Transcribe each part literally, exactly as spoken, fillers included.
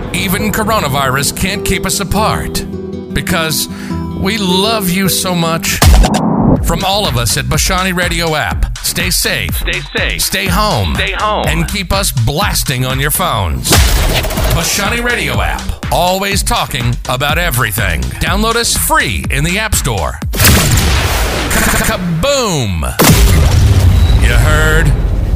Even coronavirus can't keep us apart because we love you so much. From all of us at Bashani Radio app, stay safe, Stay safe. stay home, Stay home. and keep us blasting on your phones. Bashani Radio app, always talking about everything. Download us free in the App Store. Kaboom! You heard?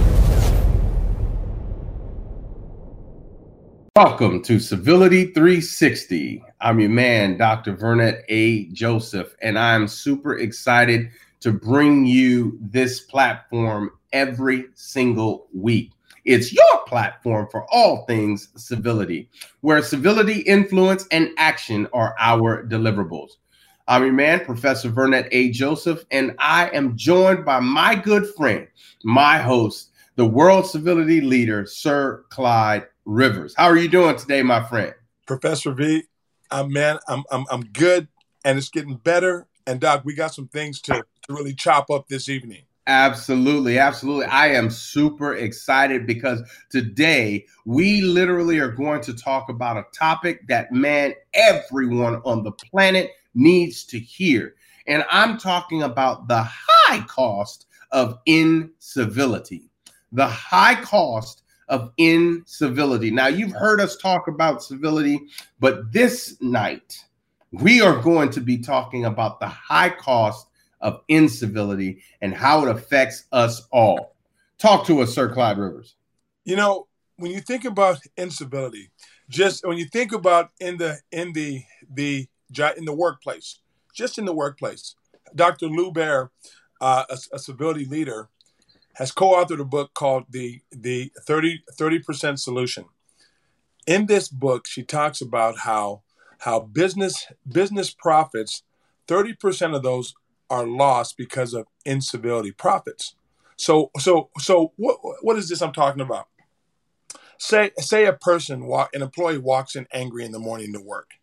Welcome to Civility three sixty. I'm your man, Doctor Vernet A. Joseph, and I'm super excited to bring you this platform every single week. It's your platform for all things civility, where civility, influence, and action are our deliverables. I'm your man, Professor Vernet A. Joseph, and I am joined by my good friend, my host, the world civility leader, Sir Clyde Rivers. How are you doing today, my friend? Professor V, I'm man, I'm I'm I'm good, and it's getting better. And Doc, we got some things to, to really chop up this evening. Absolutely, absolutely. I am super excited because today we literally are going to talk about a topic that, man, everyone on the planet needs to hear. And I'm talking about the high cost of incivility. The high cost of incivility. Now, you've heard us talk about civility, but this night we are going to be talking about the high cost of incivility and how it affects us all. Talk to us, Sir Clyde Rivers. You know, when you think about incivility, just when you think about in the in the the in the workplace, just in the workplace, Doctor Lou Bear, uh, a, a civility leader, has co-authored a book called the the thirty percent Solution. In this book, she talks about how how business business profits, thirty percent of those are lost because of incivility profits. So so so what what is this I'm talking about? Say say a person walk an employee walks in angry in the morning to work.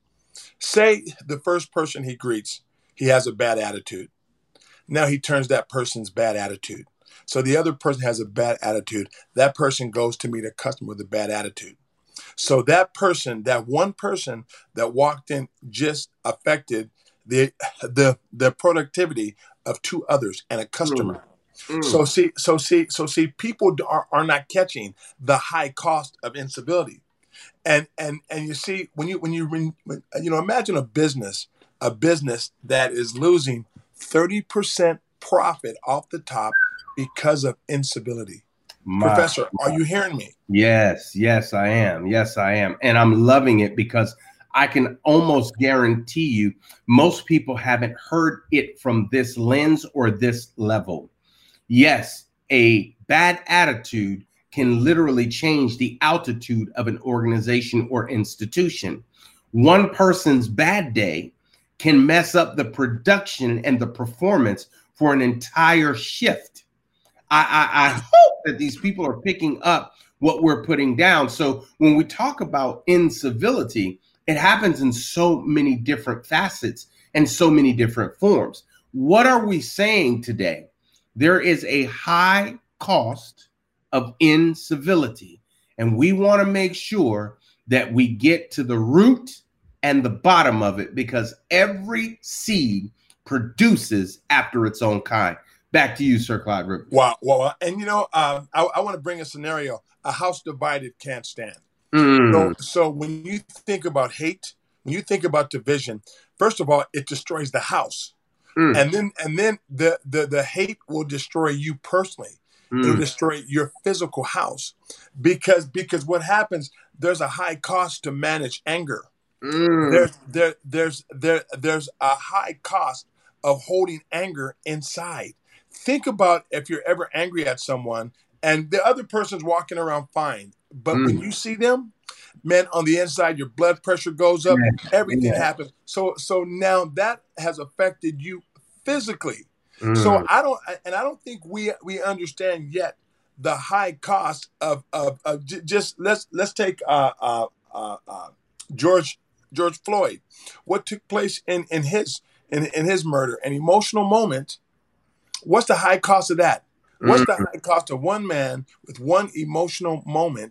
Say the first person he greets, he has a bad attitude. Now he turns that person's bad attitude. So the other person has a bad attitude. That person goes to meet a customer with a bad attitude. So that person, that one person that walked in just affected the the the productivity of two others and a customer. Mm. Mm. So see, so see, so see, people are, are not catching the high cost of incivility. And and and you see, when you when you when, you know, imagine a business, a business that is losing thirty percent profit off the top because of incivility. My, Professor, are you hearing me? Yes, yes, I am. Yes, I am. And I'm loving it because I can almost guarantee you most people haven't heard it from this lens or this level. Yes, a bad attitude can literally change the altitude of an organization or institution. One person's bad day can mess up the production and the performance for an entire shift. I, I, I hope that these people are picking up what we're putting down. So when we talk about incivility, it happens in so many different facets and so many different forms. What are we saying today? There is a high cost of incivility, and we want to make sure that we get to the root and the bottom of it, because every seed produces after its own kind. Back to you, Sir Clyde Rivers. Wow. Well, and you know, um, I, I want to bring a scenario. A house divided can't stand. Mm. So, so when you think about hate, when you think about division, first of all, it destroys the house. Mm. And then and then the, the, the hate will destroy you personally. Mm. It'll destroy your physical house. Because because what happens, there's a high cost to manage anger. Mm. There's there there's there there's a high cost of holding anger inside. Think about if you're ever angry at someone and the other person's walking around fine, but mm. when you see them, man, on the inside, your blood pressure goes up, yeah. everything yeah. happens. So, so now that has affected you physically. Mm. So I don't, and I don't think we we understand yet the high cost of of, of j- just let's let's take uh, uh, uh, uh, George George Floyd, what took place in in his in in his murder, an emotional moment. What's the high cost of that? What's mm. the high cost of one man with one emotional moment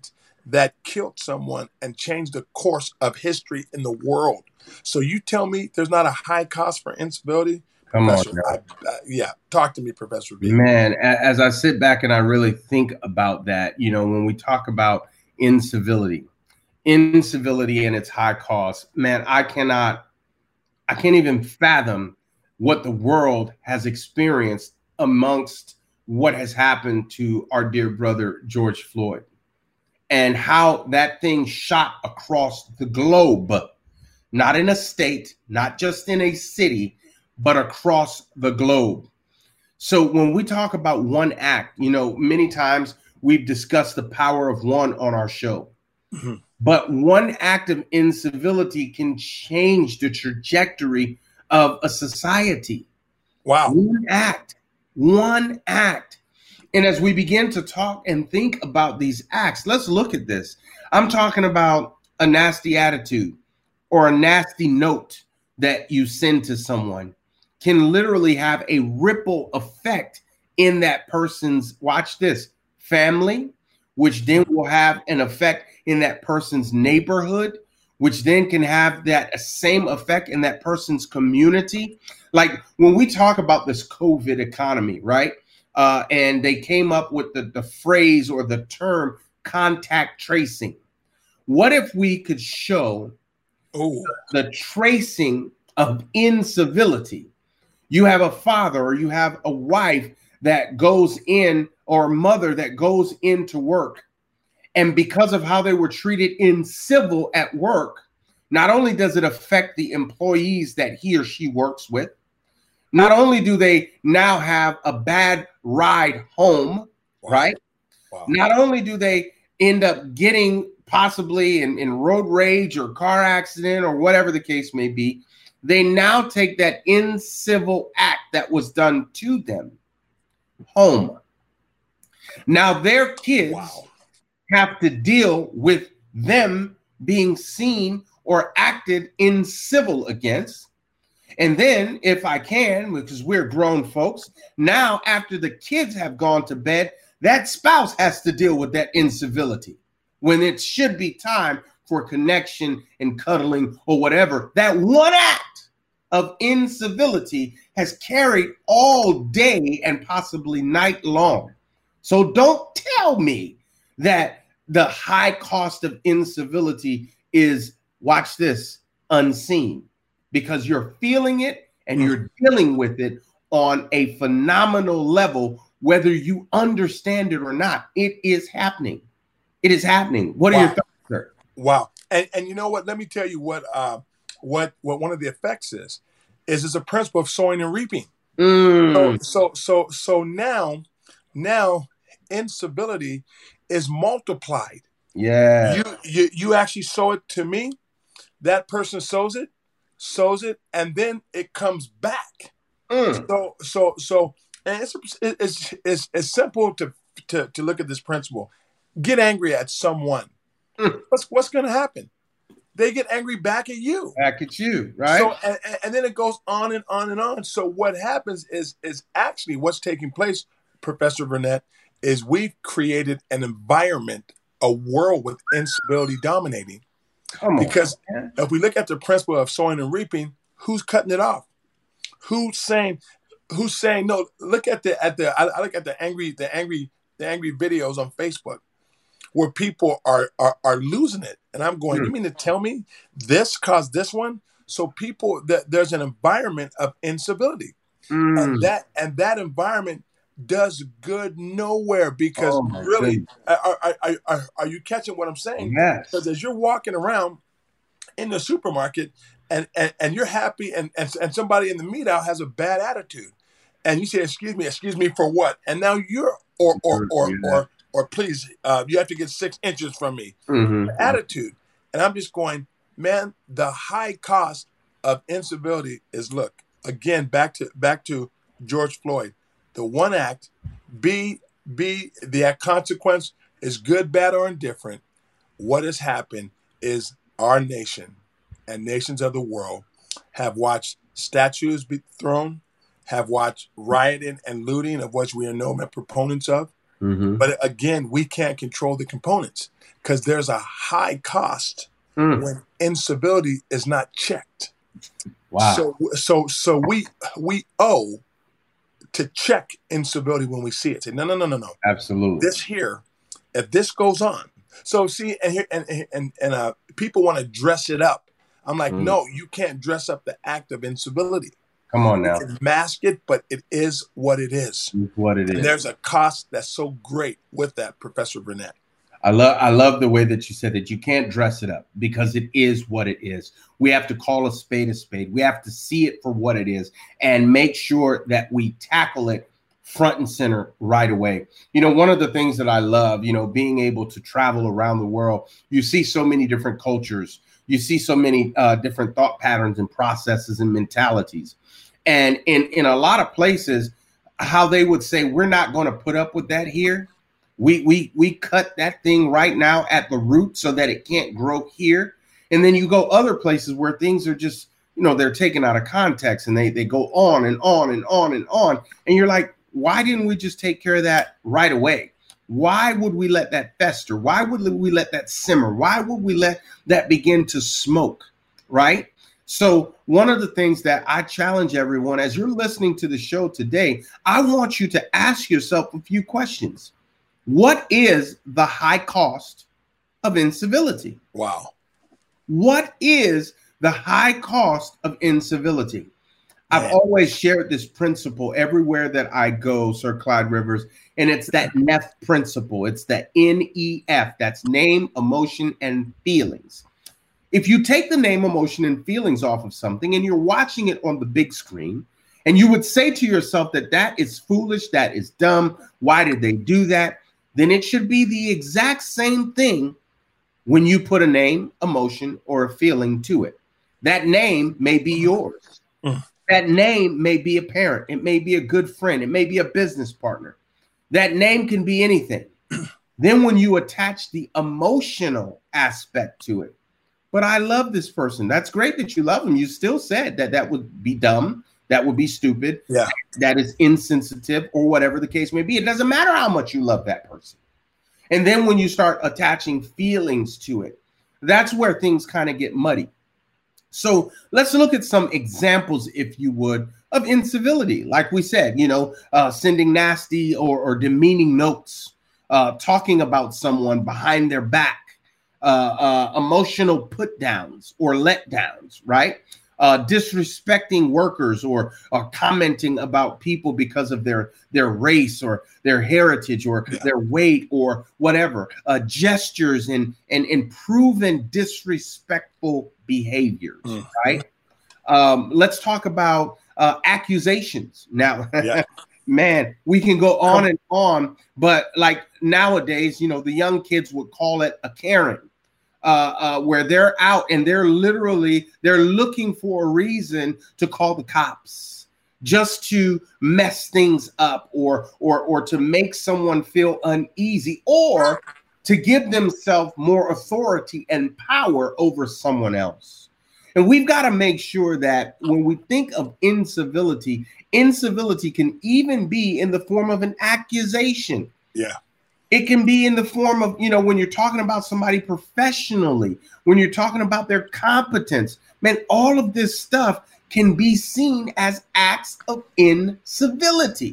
that killed someone and changed the course of history in the world. So you tell me there's not a high cost for incivility? Come on, Professor, I, I, yeah, talk to me, Professor B. Man, as I sit back and I really think about that, you know, when we talk about incivility, incivility and its high cost, man, I cannot, I can't even fathom what the world has experienced amongst what has happened to our dear brother, George Floyd, and how that thing shot across the globe, not in a state, not just in a city, but across the globe. So when we talk about one act, you know, many times we've discussed the power of one on our show. Mm-hmm. But one act of incivility can change the trajectory of a society. Wow. One act, one act. And as we begin to talk and think about these acts, let's look at this. I'm talking about a nasty attitude or a nasty note that you send to someone can literally have a ripple effect in that person's, watch this, family, which then will have an effect in that person's neighborhood, which then can have that same effect in that person's community. Like when we talk about this COVID economy, right? Uh, and they came up with the, the phrase or the term contact tracing. What if we could show Ooh. the tracing of incivility? You have a father or you have a wife that goes in, or a mother that goes into work. And because of how they were treated in civil at work, not only does it affect the employees that he or she works with, not only do they now have a bad ride home, wow. right? Wow. Not only do they end up getting possibly in, in road rage or car accident or whatever the case may be, they now take that incivil act that was done to them home. Now their kids wow. have to deal with them being seen or acted incivil against. And then if I can, because we're grown folks, now after the kids have gone to bed, that spouse has to deal with that incivility when it should be time for connection and cuddling or whatever. That one act of incivility has carried all day and possibly night long. So don't tell me that the high cost of incivility is, watch this, unseen, because you're feeling it and you're dealing with it on a phenomenal level, whether you understand it or not. It is happening. It is happening. What are wow. your thoughts, sir? Wow. And and you know what? Let me tell you what uh, what what one of the effects is. Is it's a principle of sowing and reaping. Mm. So so so so now now incivility is multiplied. Yeah. You you you actually sow it to me. That person sows it, sows it, and then it comes back. Mm. So so so and it's it's it's it's simple to to to look at this principle. Get angry at someone. Mm. What's what's going to happen? They get angry back at you. Back at you, right? So and, and then it goes on and on and on. So what happens is is actually what's taking place, Professor Burnett, is we've created an environment, a world with incivility dominating. Come on, because man. If we look at the principle of sowing and reaping, who's cutting it off? Who's saying? Who's saying no? Look at the at the. I, I look at the angry, the angry, the angry videos on Facebook, where people are are, are losing it, and I'm going. Mm. You mean to tell me this caused this one? So people, that there's an environment of incivility, mm. and that and that environment does good nowhere, because oh really, are, are, are, are, are you catching what I'm saying? Yes. Because as you're walking around in the supermarket and, and, and you're happy and, and, and somebody in the meat aisle has a bad attitude and you say, excuse me, excuse me for what? And now you're, or, or, or, or, or, or please, uh, you have to get six inches from me. Mm-hmm. Attitude. And I'm just going, man, the high cost of incivility is, look, again, back to, back to George Floyd. The one act, B, B, the consequence is good, bad, or indifferent. What has happened is our nation and nations of the world have watched statues be thrown, have watched rioting and looting, of which we are no proponents of. Mm-hmm. But again, we can't control the components because there's a high cost mm. when incivility is not checked. Wow. So so so we we owe to check incivility when we see it. Say, no, no, no, no, no. Absolutely. This here, if this goes on. So see, and here and and and uh, people want to dress it up. I'm like, mm. no, you can't dress up the act of incivility. Come on now. You can mask it, but it is what it is. It's what it is. And there's a cost that's so great with that, Professor Burnett. I love I love the way that you said that you can't dress it up because it is what it is. We have to call a spade a spade. We have to see it for what it is and make sure that we tackle it front and center right away. You know, one of the things that I love, you know, being able to travel around the world, you see so many different cultures. You see so many uh, different thought patterns and processes and mentalities. And in, in a lot of places, how they would say, we're not going to put up with that here. We we we cut that thing right now at the root so that it can't grow here. And then you go other places where things are just, you know, they're taken out of context and they, they go on and on and on and on. And you're like, why didn't we just take care of that right away? Why would we let that fester? Why would we let that simmer? Why would we let that begin to smoke? Right? So one of the things that I challenge everyone as you're listening to the show today, I want you to ask yourself a few questions. What is the high cost of incivility? Wow. What is the high cost of incivility? Man. I've always shared this principle everywhere that I go, Sir Clyde Rivers, and it's that N E F principle. It's the N E F. That's name, emotion, and feelings. If you take the name, emotion, and feelings off of something and you're watching it on the big screen, and you would say to yourself that that is foolish, that is dumb, why did they do that? Then it should be the exact same thing when you put a name, emotion, or a feeling to it. That name may be yours. Mm. That name may be a parent. It may be a good friend. It may be a business partner. That name can be anything. Then when you attach the emotional aspect to it, but I love this person. That's great that you love them. You still said that that would be dumb. That would be stupid. Yeah. That is insensitive or whatever the case may be. It doesn't matter how much you love that person. And then when you start attaching feelings to it, that's where things kind of get muddy. So let's look at some examples, if you would, of incivility. Like we said, you know, uh, sending nasty or, or demeaning notes, uh, talking about someone behind their back, uh, uh, emotional put downs or letdowns, right? Uh, disrespecting workers or, or commenting about people because of their, their race or their heritage or yeah. their weight or whatever, uh, gestures and, and, and proven disrespectful behaviors, mm. right? Um, let's talk about uh, accusations. Now, yeah. man, we can go on and on, but like nowadays, you know, the young kids would call it a Karen. Uh, uh, where they're out and they're literally, they're looking for a reason to call the cops just to mess things up or, or, or to make someone feel uneasy or to give themselves more authority and power over someone else. And we've got to make sure that when we think of incivility, incivility can even be in the form of an accusation. Yeah. It can be in the form of, you know, when you're talking about somebody professionally, when you're talking about their competence, man, all of this stuff can be seen as acts of incivility.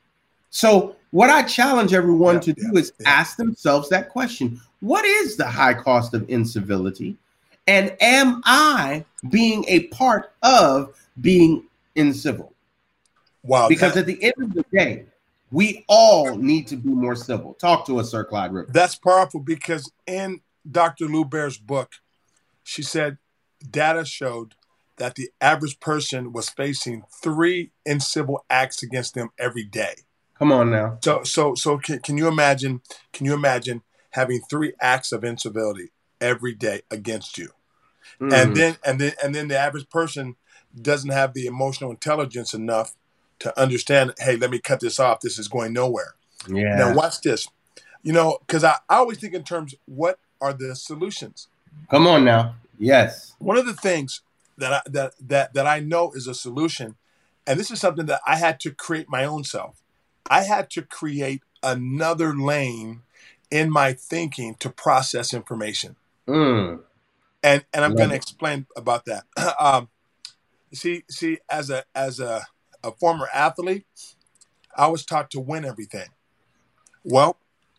So what I challenge everyone yeah, to do yeah, is yeah. ask themselves that question. What is the high cost of incivility? And am I being a part of being incivil? Wow. Because that- at the end of the day, we all need to be more civil. Talk to us, Sir Clyde Rivers. That's powerful because in Doctor Lou Bear's book, she said data showed that the average person was facing three incivil acts against them every day. Come on now. So, so, so can, can you imagine? Can you imagine having three acts of incivility every day against you, mm. and then and then and then the average person doesn't have the emotional intelligence enough to understand, hey, let me cut this off. This is going nowhere. Yeah. Now watch this. You know, because I, I always think in terms, what are the solutions? Come on now. Yes. One of the things that I, that that that I know is a solution, and this is something that I had to create my own self. I had to create another lane in my thinking to process information. Mm. And and I'm Love going to it. explain about that. um, see, see, as a as a, a former athlete, I was taught to win everything. Well,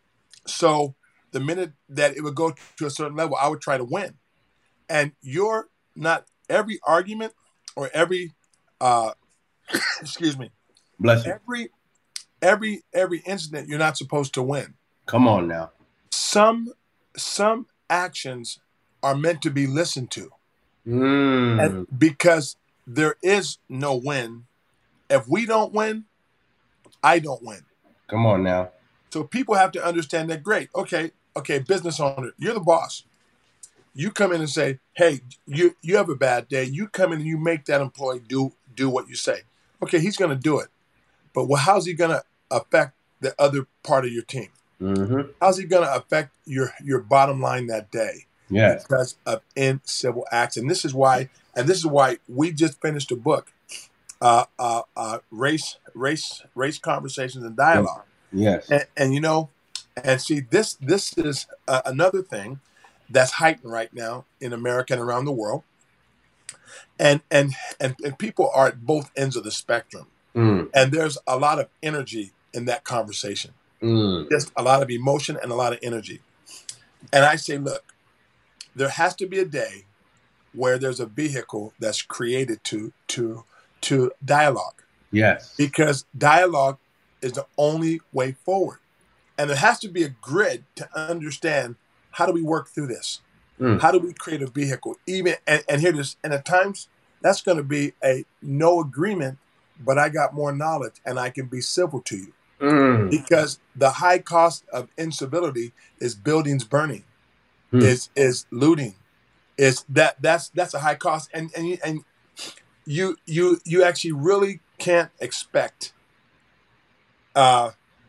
so the minute that it would go to a certain level, I would try to win. And you're not every argument or every uh, excuse me, Bless you. every every every incident you're not supposed to win. Come on now. Some some actions are meant to be listened to. Mm. And because there is no win. If we don't win, I don't win. Come on now. So people have to understand that. Great. Okay. Okay. Business owner, you're the boss. You come in and say, hey, you, you have a bad day. You come in and you make that employee do, do what you say. Okay. He's going to do it. But well, how's he going to affect the other part of your team? Mm-hmm. How's he going to affect your, your bottom line that day? Yes. Because of incivil acts. And this is why, and this is why we just finished a book, uh, uh, uh, race, race, race conversations and dialogue. Yes. And, and you know, and see, this this is uh, another thing that's heightened right now in America and around the world. And and and, and people are at both ends of the spectrum. Mm. And there's a lot of energy in that conversation. Mm. Just a lot of emotion and a lot of energy. And I say, look, there has to be a day where there's a vehicle that's created to to to dialogue. Yes. Because dialogue is the only way forward. And there has to be a grid to understand, how do we work through this? Mm. How do we create a vehicle? Even and, and here this, and at times that's going to be a no agreement, but I got more knowledge and I can be civil to you. Mm. Because the high cost of incivility is buildings burning, Mm. is is looting, is that that's that's a high cost, and and you, and you you you actually really can't expect uh,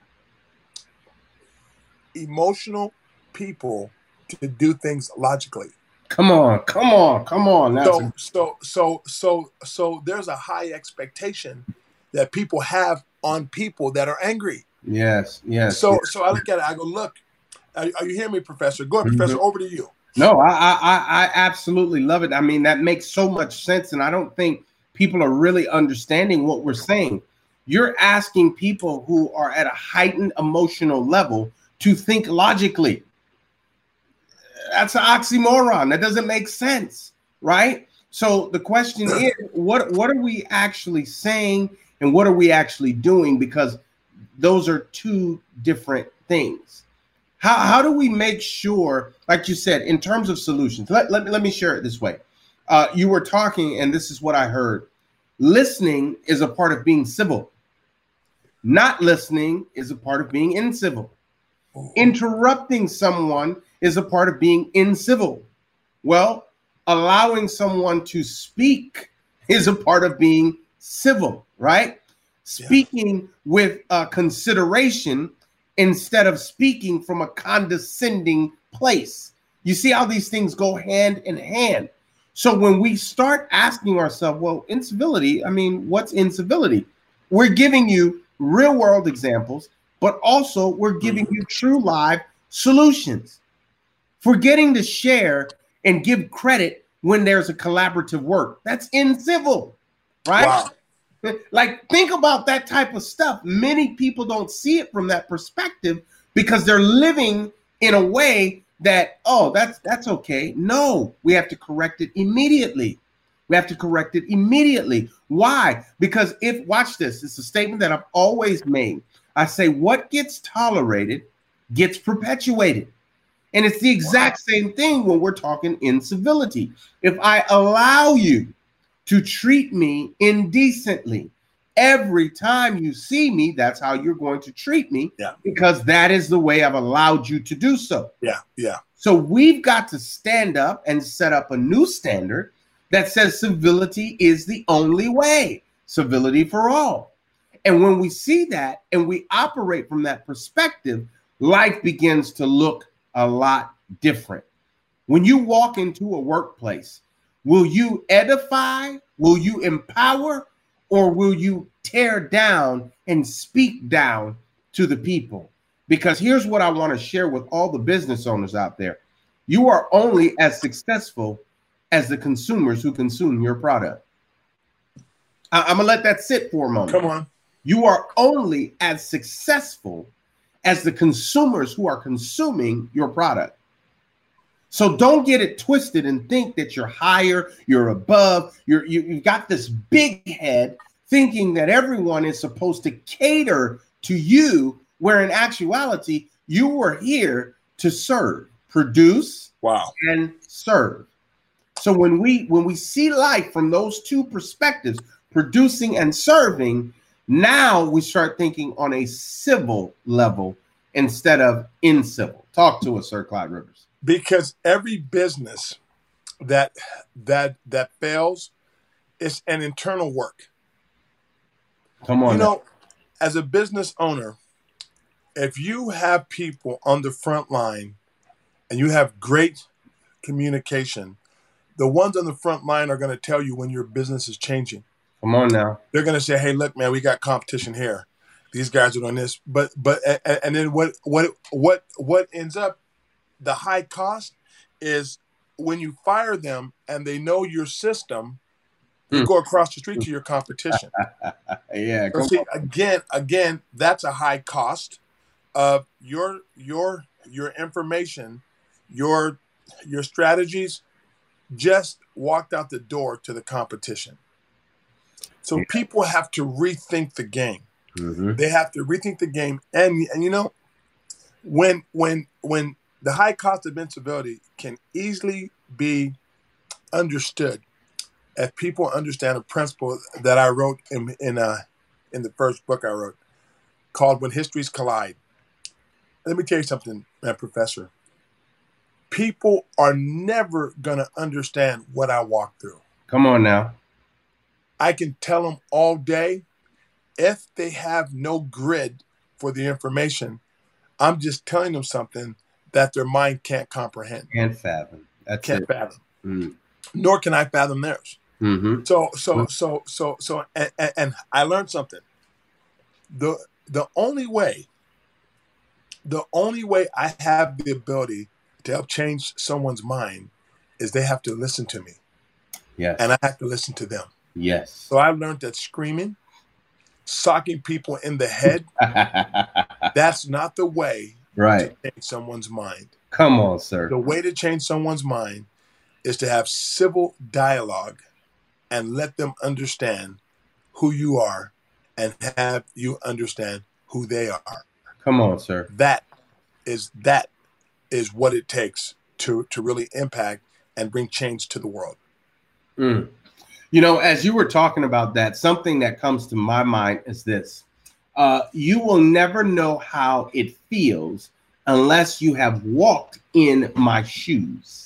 emotional people to do things logically. Come on, come on, come on. That's So a- so so so so there's a high expectation that people have on people that are angry. yes, yes. So yes. so I look at it, I go, look, are, are you hearing me, Professor? Go ahead, Mhm. Professor, over to you. No, I, I, I I absolutely love it. I mean, that makes so much sense, and I don't think people are really understanding what we're saying. You're asking people who are at a heightened emotional level to think logically. That's an oxymoron. That doesn't make sense, right? So the question is, what what are we actually saying, and what are we actually doing? Because those are two different things. How, how do we make sure, like you said, in terms of solutions, let, let, let me share it this way. Uh, you were talking, and this is what I heard. Listening is a part of being civil. Not listening is a part of being incivil. Interrupting someone is a part of being incivil. Well, allowing someone to speak is a part of being civil, right? Yeah. Speaking with uh, consideration instead of speaking from a condescending place. You see how these things go hand in hand. So when we start asking ourselves, well, incivility, I mean, what's incivility? We're giving you real world examples, but also we're giving you true live solutions. Forgetting to share and give credit when there's a collaborative work, that's incivil, right? Wow. Like, think about that type of stuff. Many people don't see it from that perspective because they're living in a way that, oh, that's that's okay. No, we have to correct it immediately. We have to correct it immediately. Why? Because if, watch this, it's a statement that I've always made. I say, what gets tolerated gets perpetuated. And it's the exact same thing when we're talking incivility. If I allow you to treat me indecently, every time you see me, that's how you're going to treat me. Yeah. Because that is the way I've allowed you to do so. Yeah, yeah. So we've got to stand up and set up a new standard that says civility is the only way, civility for all. And when we see that and we operate from that perspective, life begins to look a lot different. When you walk into a workplace, will you edify? Will you empower? Or will you tear down and speak down to the people? Because here's what I want to share with all the business owners out there. You are only as successful as the consumers who consume your product. I- I'm going to let that sit for a moment. Come on. You are only as successful as the consumers who are consuming your product. So don't get it twisted and think that you're higher, you're above, you're, you, you've got this big head thinking that everyone is supposed to cater to you, where in actuality, you were here to serve, produce, wow, and serve. So when we when we see life from those two perspectives, producing and serving, now we start thinking on a civil level instead of incivil. Talk to us, Sir Clyde Rivers. Because every business that that that fails is an internal work. Come on. You now. know, as a business owner, if you have people on the front line and you have great communication, the ones on the front line are going to tell you when your business is changing. Come on now. They're going to say, "Hey, look, man, we got competition here. These guys are doing this." But but and then what what what what ends up, the high cost is when you fire them and they know your system, you Hmm. go across the street to your competition. Yeah. So Come see, on. again, again, that's a high cost of your your your information, your your strategies just walked out the door to the competition. So Yeah. people have to rethink the game. Mm-hmm. They have to rethink the game, and and you know, when when when the high cost of incivility can easily be understood if people understand a principle that I wrote in in uh in the first book I wrote called "When Histories Collide." Let me tell you something, man, Professor. People are never gonna understand what I walk through. Come on now. I can tell them all day. If they have no grid for the information, I'm just telling them something that their mind can't comprehend, Can't fathom. That's can't it. fathom, Mm. nor can I fathom theirs. Mm-hmm. So, so, so, so, so, and, and, and I learned something. The the only way, the only way I have the ability to help change someone's mind is they have to listen to me, Yes. and I have to listen to them. Yes. So I learned that screaming, socking people in the head, that's not the way Right. to change someone's mind. Come on, sir. The way to change someone's mind is to have civil dialogue and let them understand who you are and have you understand who they are. Come on, sir. That is that is what it takes to to really impact and bring change to the world. Mm. You know, as you were talking about that, something that comes to my mind is this. Uh, you will never know how it feels unless you have walked in my shoes.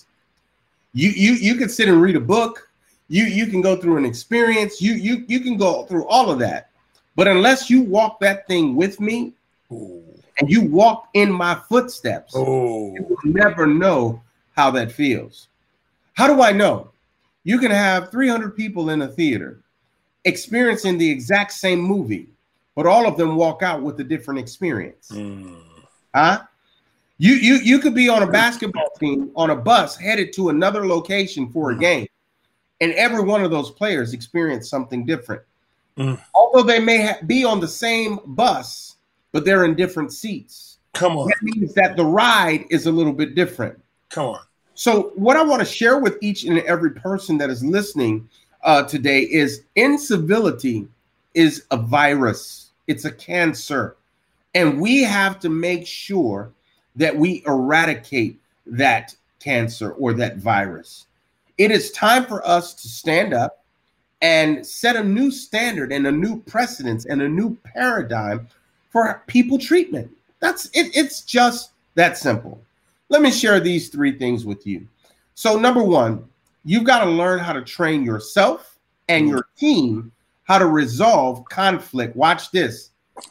You you you can sit and read a book. You you can go through an experience. You you you can go through all of that. But unless you walk that thing with me, Ooh. and you walk in my footsteps, Oh. you will never know how that feels. How do I know? You can have three hundred people in a theater experiencing the exact same movie, but all of them walk out with a different experience. Mm. Huh? You, you, you could be on a basketball team on a bus headed to another location for a Mm. game, and every one of those players experience something different. Mm. Although they may ha- be on the same bus, but they're in different seats. Come on. That means that the ride is a little bit different. Come on. So what I want to share with each and every person that is listening uh, today is incivility is a virus. It's a cancer. And we have to make sure that we eradicate that cancer or that virus. It is time for us to stand up and set a new standard and a new precedence and a new paradigm for people treatment. That's it. It's just that simple. Let me share these three things with you. So number one, you've got to learn how to train yourself and your team how to resolve conflict. Watch this.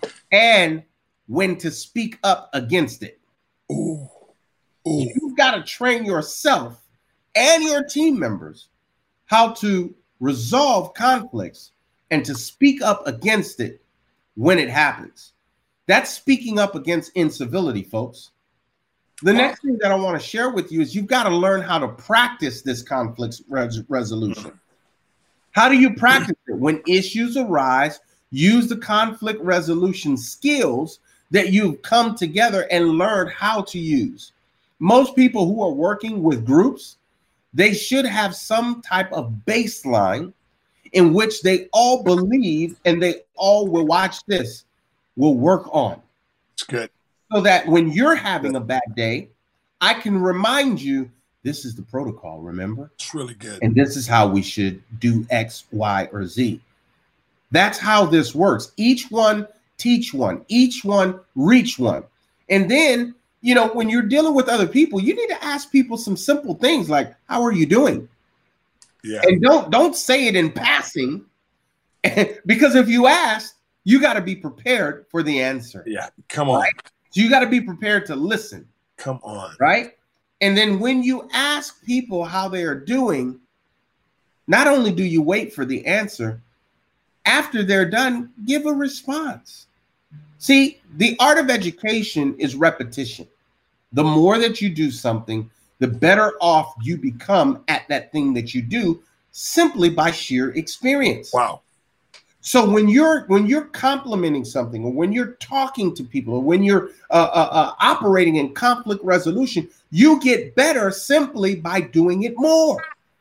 And when to speak up against it. Ooh. Ooh. You've got to train yourself and your team members how to resolve conflicts and to speak up against it when it happens. That's speaking up against incivility, folks. The next thing that I want to share with you is you've got to learn how to practice this conflict res- resolution. How do you practice it? When issues arise, use the conflict resolution skills that you've come together and learned how to use. Most people who are working with groups, they should have some type of baseline in which they all believe and they all will watch this, will work on. It's good. So that when you're having a bad day, I can remind you, this is the protocol, remember? It's really good. And this is how we should do X, Y, or Z. That's how this works. Each one teach one, each one reach one. And then, you know, when you're dealing with other people, you need to ask people some simple things like, how are you doing? Yeah. And don't don't say it in passing, because if you ask, you got to be prepared for the answer. Yeah, come on. Right? So you got to be prepared to listen. Come on. Right? And then when you ask people how they are doing, not only do you wait for the answer, after they're done, give a response. See, the art of education is repetition. The more that you do something, the better off you become at that thing that you do, simply by sheer experience. Wow. So when you're when you're complimenting something, or when you're talking to people, or when you're uh, uh, uh, operating in conflict resolution, you get better simply by doing it more.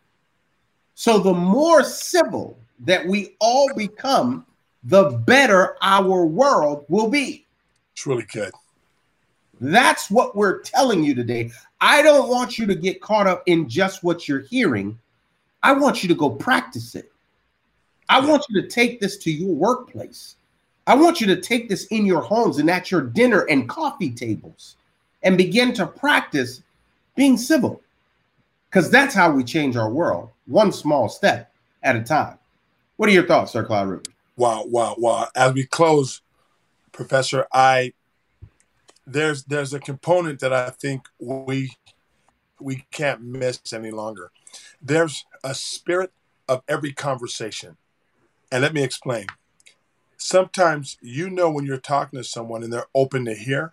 So the more civil that we all become, the better our world will be. It's really good. That's what we're telling you today. I don't want you to get caught up in just what you're hearing. I want you to go practice it. I want you to take this to your workplace. I want you to take this in your homes and at your dinner and coffee tables and begin to practice being civil, because that's how we change our world, one small step at a time. What are your thoughts, Sir Clyde Rivers? Wow, wow, wow. As we close, Professor, I there's there's a component that I think we we can't miss any longer. There's a spirit of every conversation. And let me explain. Sometimes you know when you're talking to someone and they're open to hear.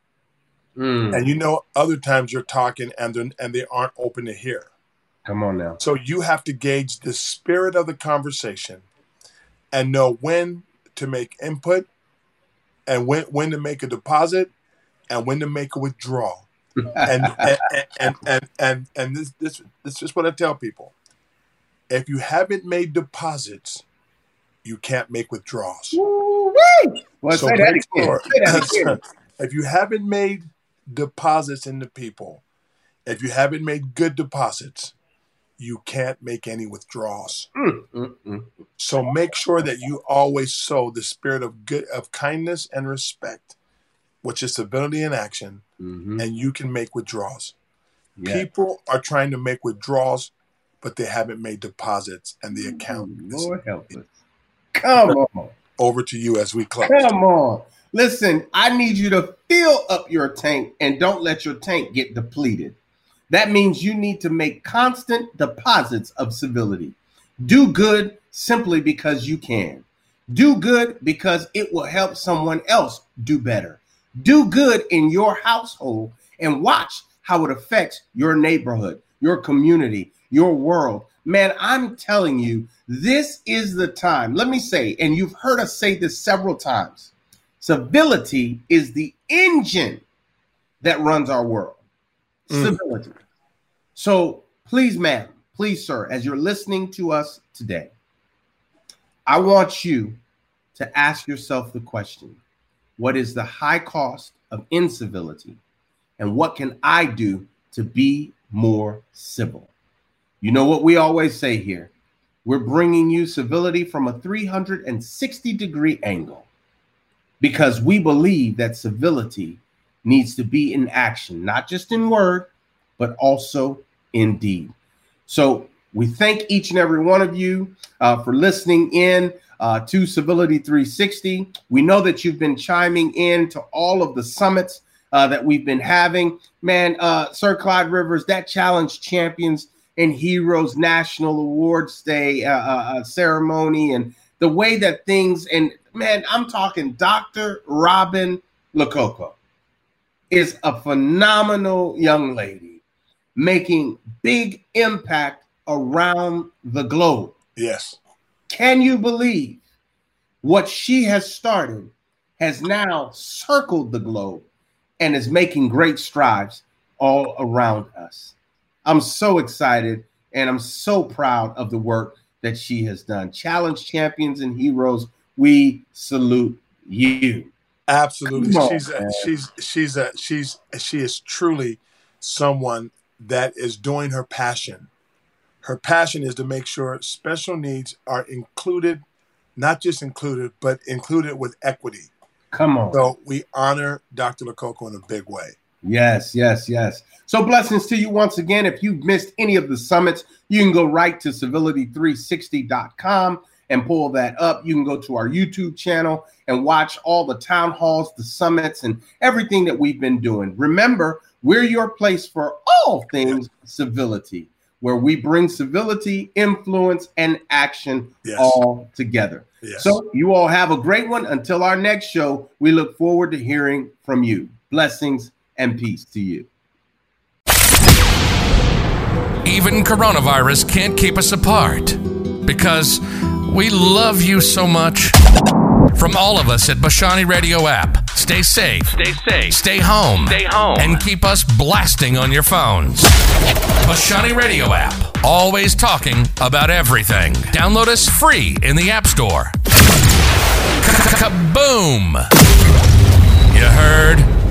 Mm. And you know other times you're talking and, they're, and they aren't open to hear. Come on now. So you have to gauge the spirit of the conversation and know when to make input and when, when to make a deposit and when to make a withdrawal. and, and, and, and, and, and, and this, this, this is what I tell people. If you haven't made deposits, you can't make withdrawals. Well, so say that again. Sure, say that again. If you haven't made deposits into people, if you haven't made good deposits, you can't make any withdrawals. Mm, mm, mm. So make sure that you always sow the spirit of good, of kindness and respect, which is civility in action, mm-hmm. and you can make withdrawals. Yeah. People are trying to make withdrawals, but they haven't made deposits, and the account Lord is, help us. Come on. Over to you as we close. Come on. Listen, I need you to fill up your tank and don't let your tank get depleted. That means you need to make constant deposits of civility. Do good simply because you can. Do good because it will help someone else do better. Do good in your household and watch how it affects your neighborhood, your community, your world. Man, I'm telling you, this is the time. Let me say, and you've heard us say this several times, civility is the engine that runs our world. Mm. Civility. So please, ma'am, please, sir, as you're listening to us today, I want you to ask yourself the question, what is the high cost of incivility? And what can I do to be more civil? You know what we always say here. We're bringing you civility from a three hundred sixty degree angle because we believe that civility needs to be in action, not just in word, but also in deed. So we thank each and every one of you uh, for listening in uh, to Civility three sixty. We know that you've been chiming in to all of the summits uh, that we've been having. Man, uh, Sir Clyde Rivers, that Challenge Champions and Heroes National Awards Day uh, uh, ceremony, and the way that things, and man, I'm talking Doctor Robin Lococo is a phenomenal young lady making big impact around the globe. Yes. Can you believe what she has started has now circled the globe and is making great strides all around us? I'm so excited and I'm so proud of the work that she has done. Challenge champions and heroes, we salute you. Absolutely. She's a, she's she's a she's she is truly someone that is doing her passion. Her passion is to make sure special needs are included, not just included, but included with equity. Come on. So we honor Doctor Lococo in a big way. Yes, yes, yes. So blessings to you once again. If you've missed any of the summits, you can go right to civility three sixty dot com and pull that up. You can go to our YouTube channel and watch all the town halls, the summits, and everything that we've been doing. Remember, we're your place for all things civility, where we bring civility, influence, and action yes. all together. Yes. So you all have a great one. Until our next show, we look forward to hearing from you. Blessings and peace to you. Even coronavirus can't keep us apart because we love you so much. From all of us at Bashani Radio app, stay safe, stay safe, stay home, stay home, and keep us blasting on your phones. Bashani Radio app, always talking about everything. Download us free in the App Store. Kaboom! You heard?